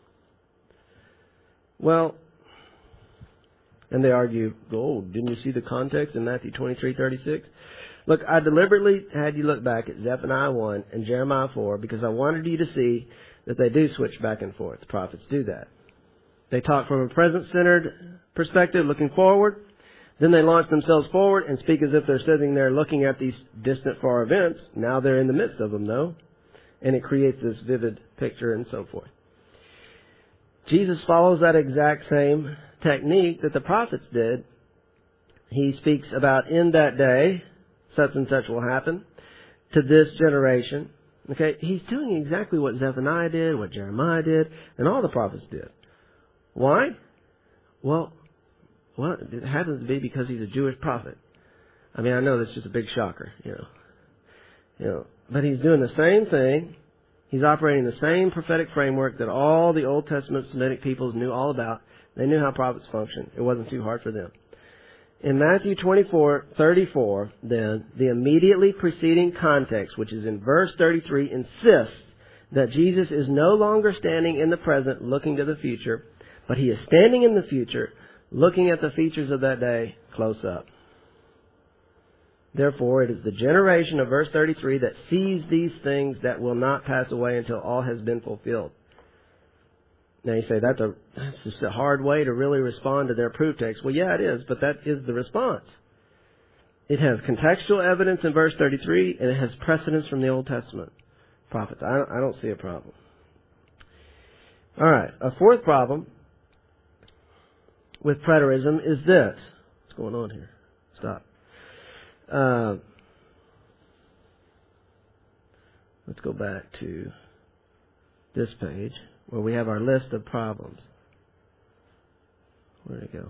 [SPEAKER 1] Well, and they argue, didn't you see the context in Matthew 23:36? Look, I deliberately had you look back at Zephaniah 1 and Jeremiah 4 because I wanted you to see that they do switch back and forth. The prophets do that. They talk from a present-centered perspective, looking forward. Then they launch themselves forward and speak as if they're sitting there looking at these distant, far events. Now they're in the midst of them, though. And it creates this vivid picture and so forth. Jesus follows that exact same technique that the prophets did. He speaks about in that day, such and such will happen to this generation. Okay, he's doing exactly what Zephaniah did, what Jeremiah did, and all the prophets did. Why? Well, it happens to be because he's a Jewish prophet. I mean, I know that's just a big shocker, you know. But he's doing the same thing. He's operating the same prophetic framework that all the Old Testament Semitic peoples knew all about. They knew how prophets function. It wasn't too hard for them. In Matthew 24:34, then, the immediately preceding context, which is in verse 33, insists that Jesus is no longer standing in the present looking to the future, but he is standing in the future looking at the features of that day close up. Therefore, it is the generation of verse 33 that sees these things that will not pass away until all has been fulfilled. Now you say, that's just a hard way to really respond to their proof text. Well, yeah, it is, but that is the response. It has contextual evidence in verse 33, and it has precedence from the Old Testament prophets. I don't see a problem. All right, a fourth problem with preterism is this. What's going on here? Stop. Let's go back to this page where we have our list of problems. Where'd it go?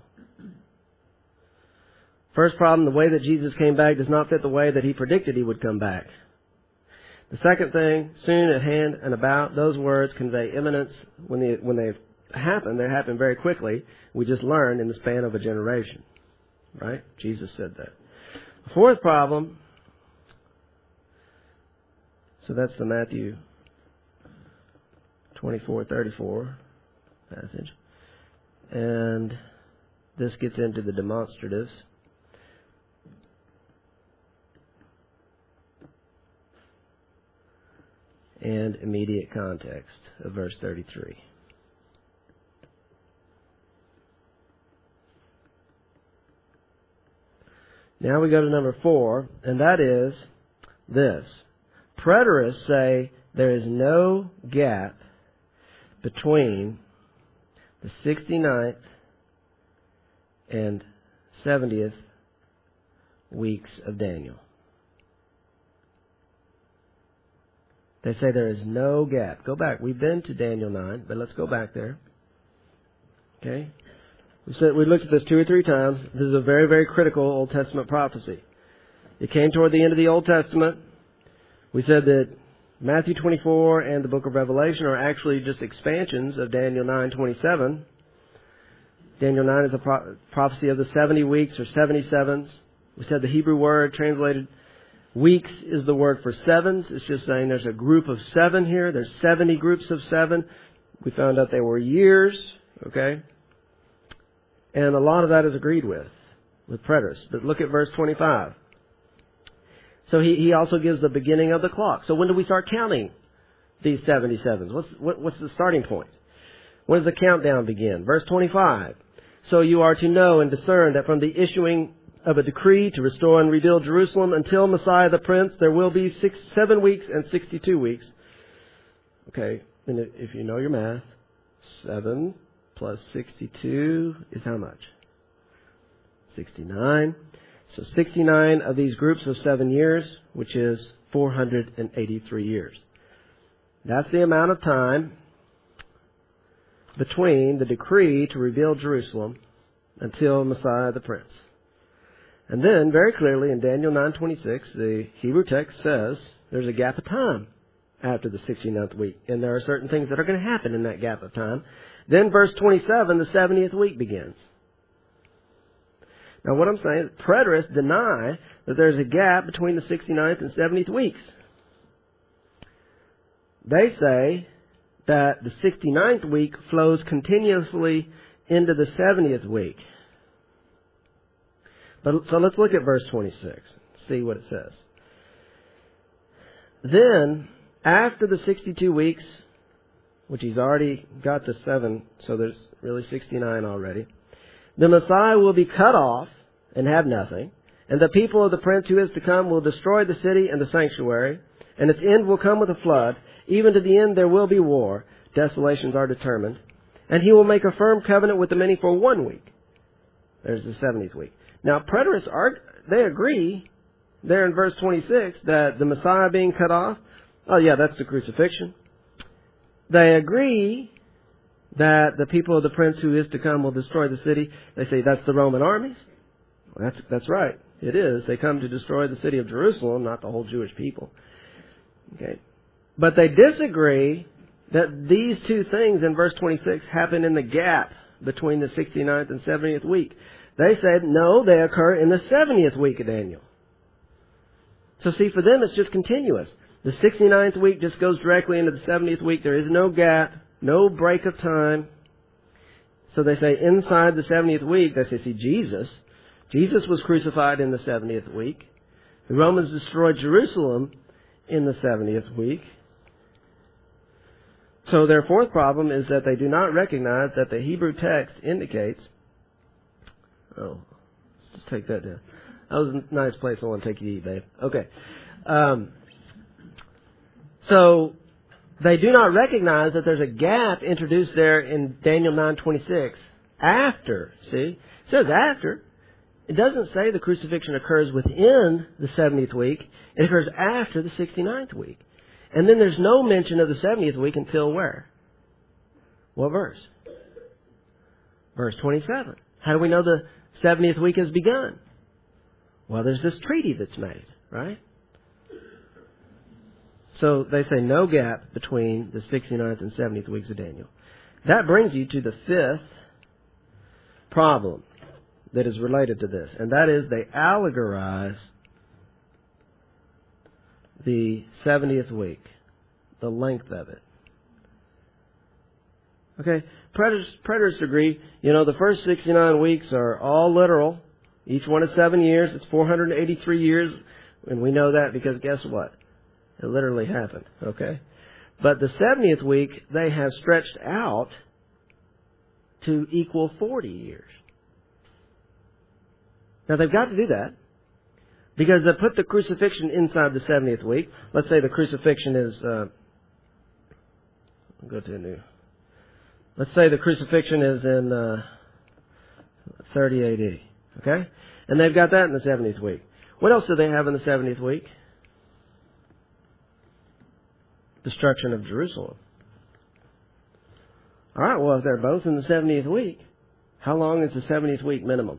[SPEAKER 1] First problem, the way that Jesus came back does not fit the way that he predicted he would come back. The second thing, soon, at hand, and about, those words convey imminence. When they happen, they happen very quickly. We just learned in the span of a generation. Right? Jesus said that. The fourth problem, so that's the Matthew 24:34 passage. And this gets into the demonstratives. And immediate context of verse 33. Now we go to number 4, and that is this. Preterists say there is no gap between the 69th and 70th weeks of Daniel. They say there is no gap. Go back. We've been to Daniel 9, but let's go back there. Okay? We looked at this 2 or 3 times. This is a very, very critical Old Testament prophecy. It came toward the end of the Old Testament. We said that Matthew 24 and the book of Revelation are actually just expansions of Daniel 9:27. Daniel 9 is a prophecy of the 70 weeks or 77s. We said the Hebrew word translated weeks is the word for sevens. It's just saying there's a group of 7 here. There's 70 groups of 7. We found out they were years, okay? And a lot of that is agreed with preterists. But look at verse 25. So he also gives the beginning of the clock. So when do we start counting these 77s? What's the starting point? When does the countdown begin? Verse 25. So you are to know and discern that from the issuing of a decree to restore and rebuild Jerusalem until Messiah the Prince, there will be 7 weeks and 62 weeks. Okay, and if you know your math, 7 plus 62 is how much? 69. So 69 of these groups of 7 years, which is 483 years. That's the amount of time between the decree to rebuild Jerusalem until Messiah the Prince. And then, very clearly, in Daniel 9:26, the Hebrew text says there's a gap of time after the 69th week. And there are certain things that are going to happen in that gap of time. Then, verse 27, the 70th week begins. Now, what I'm saying is preterists deny that there's a gap between the 69th and 70th weeks. They say that the 69th week flows continuously into the 70th week. So let's look at verse 26, see what it says. Then, after the 62 weeks, which he's already got the 7, so there's really 69 already, the Messiah will be cut off and have nothing, and the people of the prince who is to come will destroy the city and the sanctuary, and its end will come with a flood. Even to the end there will be war. Desolations are determined. And he will make a firm covenant with the many for 1 week. There's the 70th week. Now, preterists, they agree there in verse 26 that the Messiah being cut off, oh yeah, that's the crucifixion. They agree that the people of the prince who is to come will destroy the city. They say that's the Roman armies. Well, that's right. It is. They come to destroy the city of Jerusalem, not the whole Jewish people. Okay. But they disagree that these two things in verse 26 happen in the gap between the 69th and 70th week. They said, no, they occur in the 70th week of Daniel. So see, for them it's just continuous. The 69th week just goes directly into the 70th week. There is no gap, no break of time. So they say inside the 70th week, they say, see, Jesus was crucified in the 70th week. The Romans destroyed Jerusalem in the 70th week. So their fourth problem is that they do not recognize that the Hebrew text indicates... Oh, let's take that down. That was a nice place I want to take you to eat, babe. Okay. So they do not recognize that there's a gap introduced there in Daniel 9:26. After, see? It says after. It doesn't say the crucifixion occurs within the 70th week. It occurs after the 69th week. And then there's no mention of the 70th week until where? What verse? Verse 27. How do we know the 70th week has begun? Well, there's this treaty that's made, right? So they say no gap between the 69th and 70th weeks of Daniel. That brings you to the fifth problem that is related to this, and that is they allegorize the 70th week, the length of it. Okay, preterists agree, the first 69 weeks are all literal. Each one is 7 years. It's 483 years, and we know that because guess what? It literally happened, okay? But the 70th week, they have stretched out to equal 40 years. Now, they've got to do that because they put the crucifixion inside the 70th week. Let's say the crucifixion is, let's say the crucifixion is in 30 AD, okay? And they've got that in the 70th week. What else do they have in the 70th week? Destruction of Jerusalem. All right, well, if they're both in the 70th week, how long is the 70th week minimum?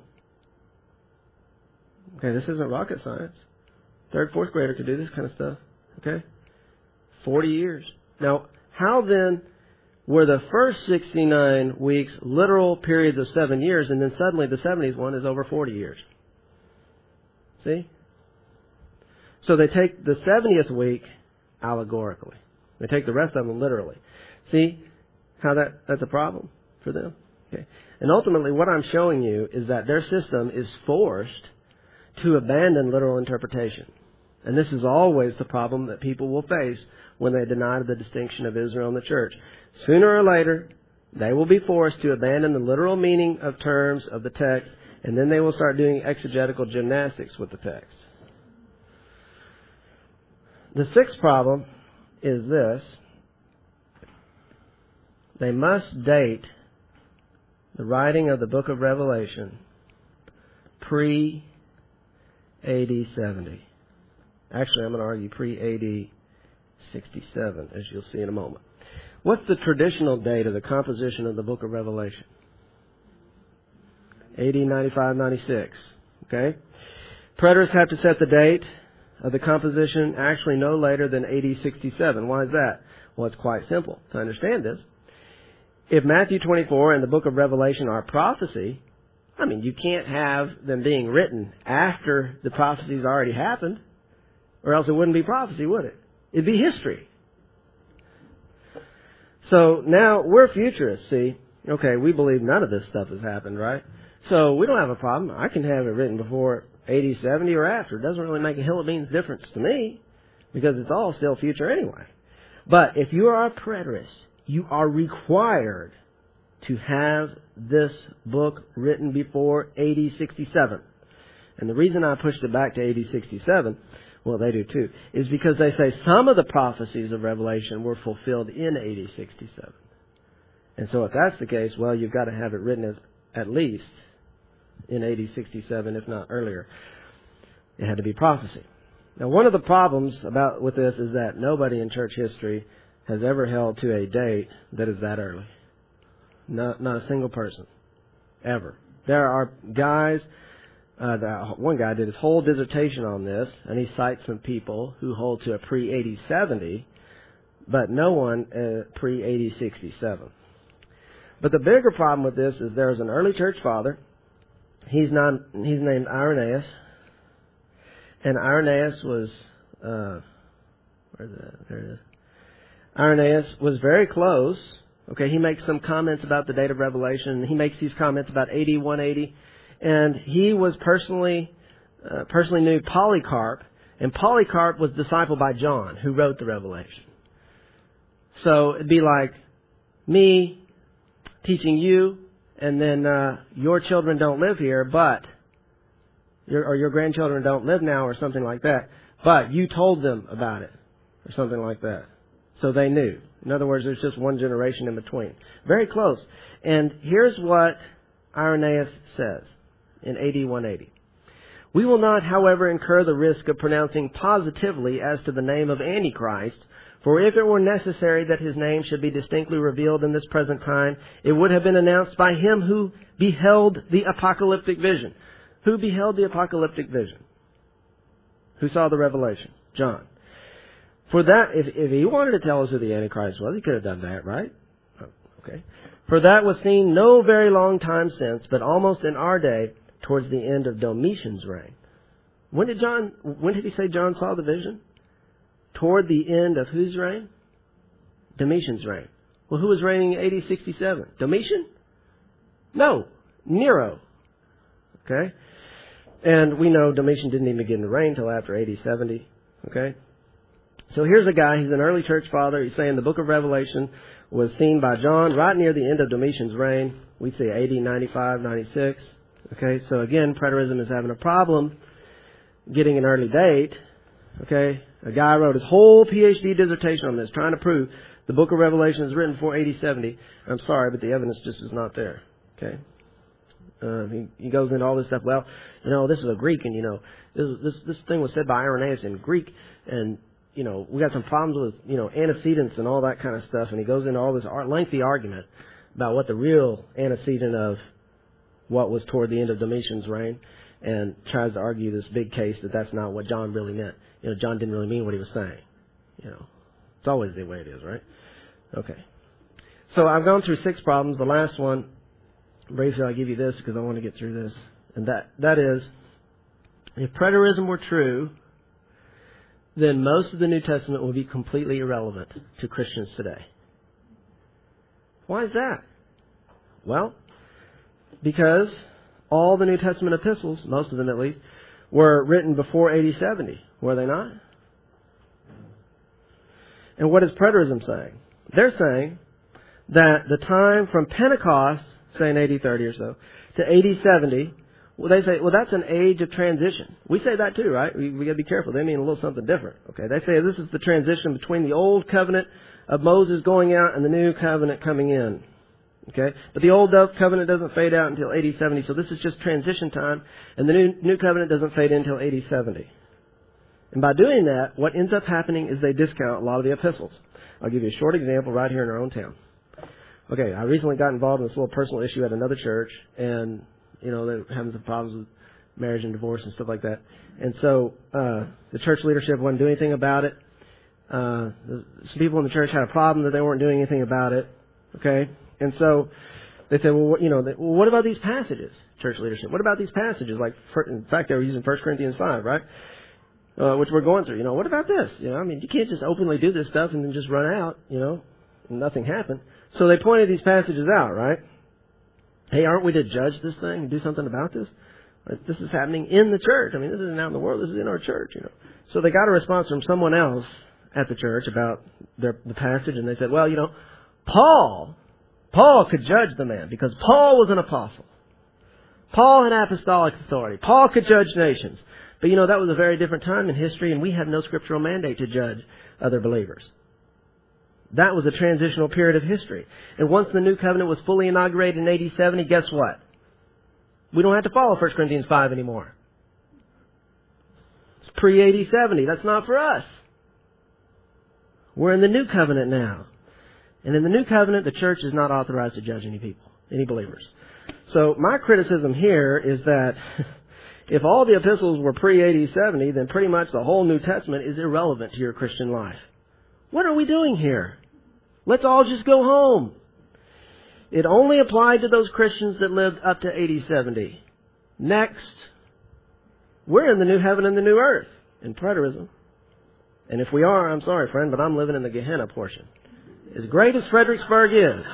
[SPEAKER 1] Okay, this isn't rocket science. Third, fourth grader could do this kind of stuff. Okay? 40 years. Now, how then were the first 69 weeks literal periods of 7 years, and then suddenly the 70th one is over 40 years? See? So they take the 70th week allegorically. They take the rest of them literally. See? How that's a problem for them? Okay. And ultimately what I'm showing you is that their system is forced to abandon literal interpretation. And this is always the problem that people will face when they deny the distinction of Israel and the church. Sooner or later, they will be forced to abandon the literal meaning of terms of the text, and then they will start doing exegetical gymnastics with the text. The sixth problem is this. They must date the writing of the book of Revelation pre-AD 70. Actually, I'm going to argue pre-AD 67, as you'll see in a moment. What's the traditional date of the composition of the book of Revelation? AD 95, 96. Okay? Preterists have to set the date of the composition actually no later than AD 67. Why is that? Well, it's quite simple to understand this. If Matthew 24 and the book of Revelation are prophecy, I mean, you can't have them being written after the prophecy's already happened, or else it wouldn't be prophecy, would it? It'd be history. So now we're futurists, see. Okay, we believe none of this stuff has happened, right? So we don't have a problem. I can have it written before 80, 70, or after. It doesn't really make a hill of beans difference to me, because it's all still future anyway. But if you are a preterist, you are required to have this book written before AD 67. And the reason I pushed it back to AD 67, well, they do too, is because they say some of the prophecies of Revelation were fulfilled in AD 67. And so if that's the case, well, you've got to have it written at least in AD 67, if not earlier. It had to be prophecy. Now, one of the problems with this is that nobody in church history has ever held to a date that is that early. Not a single person. Ever. There are guys, one guy did his whole dissertation on this, and he cites some people who hold to a pre-AD 70, but no one pre-AD 67. But the bigger problem with this is there was an early church father. He's named Irenaeus. And Irenaeus was, there it is. Irenaeus was very close. Okay, he makes some comments about the date of Revelation. He makes these comments about AD 180. And he was personally knew Polycarp. And Polycarp was discipled by John, who wrote the Revelation. So it'd be like me teaching you, and then your children don't live here, but your grandchildren don't live now, or something like that. But you told them about it, or something like that. So they knew. In other words, there's just one generation in between. Very close. And here's what Irenaeus says in AD 180. We will not, however, incur the risk of pronouncing positively as to the name of Antichrist, for if it were necessary that his name should be distinctly revealed in this present time, it would have been announced by him who beheld the apocalyptic vision. Who beheld the apocalyptic vision? Who saw the revelation? John. For that, if he wanted to tell us who the Antichrist was, he could have done that, right? Okay. For that was seen no very long time since, but almost in our day, towards the end of Domitian's reign. When did he say John saw the vision? Toward the end of whose reign? Domitian's reign. Well, who was reigning in AD 67? Domitian? No, Nero. Okay? And we know Domitian didn't even begin to reign until after AD 70. Okay? So here's a guy, he's an early church father. He's saying the book of Revelation was seen by John right near the end of Domitian's reign. We say AD 95, 96. Okay, so again, preterism is having a problem getting an early date. Okay, a guy wrote his whole PhD dissertation on this, trying to prove the book of Revelation is written before AD 70. I'm sorry, but the evidence just is not there. Okay, he goes into all this stuff. Well, this is a Greek, and this thing was said by Irenaeus in Greek, and we got some problems with antecedents and all that kind of stuff. And he goes into all this lengthy argument about what the real antecedent of what was toward the end of Domitian's reign, and tries to argue this big case that that's not what John really meant. John didn't really mean what he was saying. It's always the way it is, right? Okay. So I've gone through 6 problems. The last one, briefly, I'll give you this because I want to get through this. And that is, if preterism were true, then most of the New Testament will be completely irrelevant to Christians today. Why is that? Well, because all the New Testament epistles, most of them at least, were written before AD 70. Were they not? And what is preterism saying? They're saying that the time from Pentecost, say in AD 30 or so, to AD 70, well, they say, well, that's an age of transition. We say that too, right? We got to be careful. They mean a little something different. Okay, they say this is the transition between the old covenant of Moses going out and the new covenant coming in. Okay, but the old covenant doesn't fade out until AD 70, so this is just transition time, and the new covenant doesn't fade in until AD 70. And by doing that, what ends up happening is they discount a lot of the epistles. I'll give you a short example right here in our own town. Okay, I recently got involved in this little personal issue at another church, and they're having some problems with marriage and divorce and stuff like that. And so the church leadership wasn't doing anything about it. Some people in the church had a problem that they weren't doing anything about it. Okay, and so they said, well, what about these passages, church leadership? What about these passages? Like, in fact, they were using 1 Corinthians 5, right? Which we're going through. What about this? You can't just openly do this stuff and then just run out, and nothing happened. So they pointed these passages out, right? Hey, aren't we to judge this thing and do something about this? This is happening in the church. I mean, this isn't out in the world. This is in our church, So they got a response from someone else at the church about the passage, and they said, well, Paul could judge the man because Paul was an apostle. Paul had apostolic authority. Paul could judge nations. But that was a very different time in history, and we have no scriptural mandate to judge other believers. That was a transitional period of history. And once the new covenant was fully inaugurated in AD 70, guess what? We don't have to follow 1 Corinthians 5 anymore. It's pre-AD 70. That's not for us. We're in the new covenant now. And in the new covenant, the church is not authorized to judge any people, any believers. So my criticism here is that if all the epistles were pre-AD 70, then pretty much the whole New Testament is irrelevant to your Christian life. What are we doing here? Let's all just go home. It only applied to those Christians that lived up to AD 70. Next, we're in the new heaven and the new earth in preterism. And if we are, I'm sorry, friend, but I'm living in the Gehenna portion. As great as Fredericksburg is,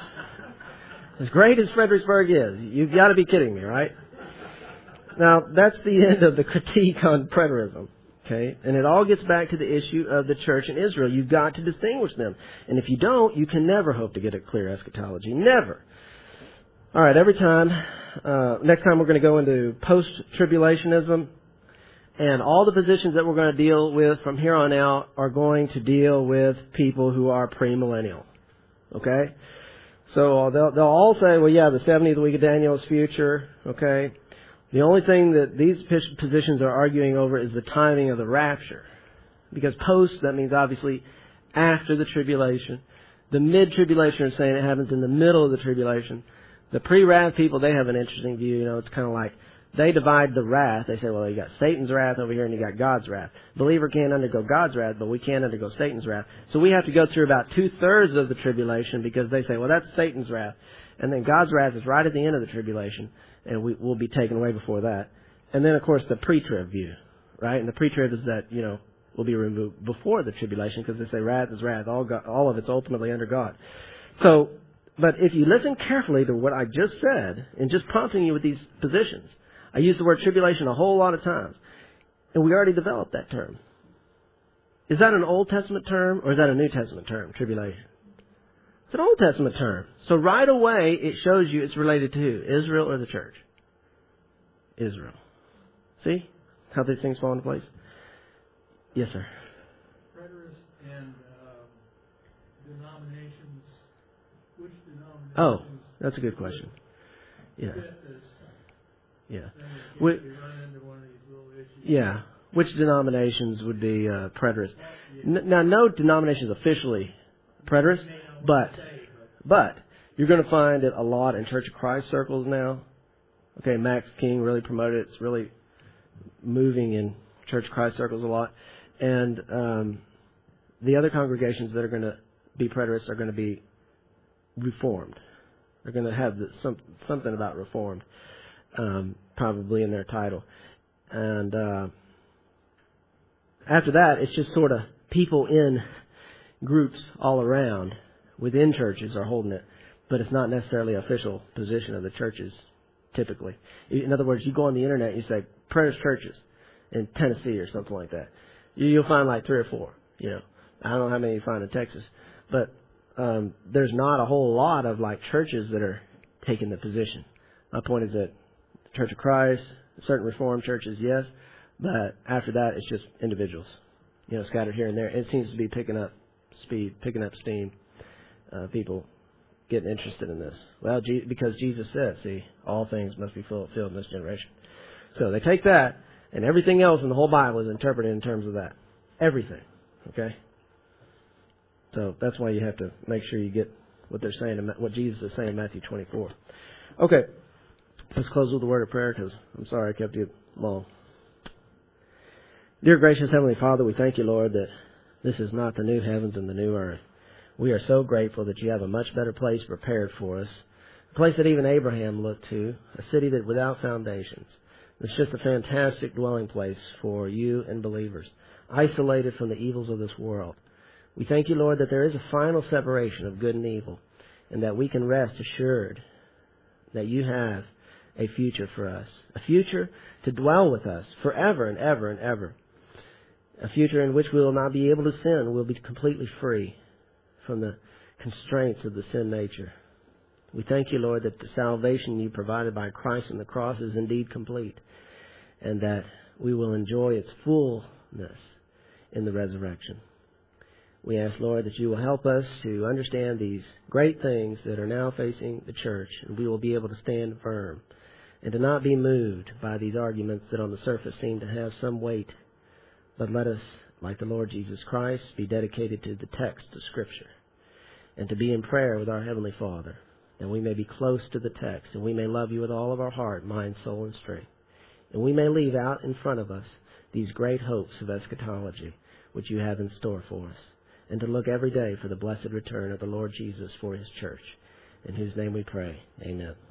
[SPEAKER 1] you've got to be kidding me, right? Now, that's the end of the critique on preterism. Okay? And it all gets back to the issue of the church in Israel. You've got to distinguish them. And if you don't, you can never hope to get a clear eschatology. Never. All right, next time we're going to go into post-tribulationism. And all the positions that we're going to deal with from here on out are going to deal with people who are premillennial. Okay? So they'll all say, well, yeah, the 70th week of Daniel is future. Okay? The only thing that these positions are arguing over is the timing of the rapture. Because post, that means obviously after the tribulation. The mid-tribulation are saying it happens in the middle of the tribulation. The pre-wrath people, they have an interesting view. It's kind of like they divide the wrath. They say, well, you got Satan's wrath over here and you got God's wrath. Believer can't undergo God's wrath, but we can't undergo Satan's wrath. So we have to go through about 2/3 of the tribulation because they say, well, that's Satan's wrath. And then God's wrath is right at the end of the tribulation. And we'll be taken away before that. And then, of course, the pre-trib view, right? And the pre-trib is that, will be removed before the tribulation because they say wrath is wrath. All of it's ultimately under God. So, but if you listen carefully to what I just said, and just prompting you with these positions, I use the word tribulation a whole lot of times. And we already developed that term. Is that an Old Testament term or is that a New Testament term, tribulation? It's an Old Testament term. So right away, it shows you it's related to who? Israel or the church? Israel. See how these things fall into place? Yes, sir.
[SPEAKER 2] Preterists and denominations, which denominations?
[SPEAKER 1] Oh, that's a good question. Yeah. Yeah. Yeah. Which denominations would be preterists? Now, no denomination is officially preterist, but you're going to find it a lot in Church of Christ circles now. Okay, Max King really promoted it. It's really moving in Church of Christ circles a lot. And the other congregations that are going to be preterists are going to be reformed. They're going to have something about reformed probably in their title. And after that, it's just sort of people in groups all around within churches are holding it. but it's not necessarily an official position of the churches, typically. In other words, you go on the internet and you say, Preterist churches in Tennessee or something like that. You'll find like 3 or 4, I don't know how many you find in Texas, but there's not a whole lot of like churches that are taking the position. My point is that the Church of Christ, certain Reformed churches, yes, but after that it's just individuals, scattered here and there. It seems to be picking up speed, picking up steam. People getting interested in this. Well, because Jesus said, see, all things must be fulfilled in this generation. So they take that, and everything else in the whole Bible is interpreted in terms of that. Everything. Okay? So that's why you have to make sure you get what they're saying, what Jesus is saying in Matthew 24. Okay. Let's close with a word of prayer, because I'm sorry I kept you long. Dear gracious Heavenly Father, we thank you, Lord, that this is not the new heavens and the new earth. We are so grateful that you have a much better place prepared for us, a place that even Abraham looked to, a city that without foundations. It's just a fantastic dwelling place for you and believers, isolated from the evils of this world. We thank you, Lord, that there is a final separation of good and evil, and that we can rest assured that you have a future for us, a future to dwell with us forever and ever and ever, a future in which we will not be able to sin. We'll be completely free from the constraints of the sin nature. We thank you, Lord, that the salvation you provided by Christ on the cross is indeed complete, and that we will enjoy its fullness in the resurrection. We ask, Lord, that you will help us to understand these great things that are now facing the church, and we will be able to stand firm and to not be moved by these arguments that on the surface seem to have some weight. But let us, like the Lord Jesus Christ, be dedicated to the text of Scripture and to be in prayer with our Heavenly Father, that we may be close to the text and we may love you with all of our heart, mind, soul, and strength. And we may leave out in front of us these great hopes of eschatology which you have in store for us, and to look every day for the blessed return of the Lord Jesus for his church. In whose name we pray. Amen.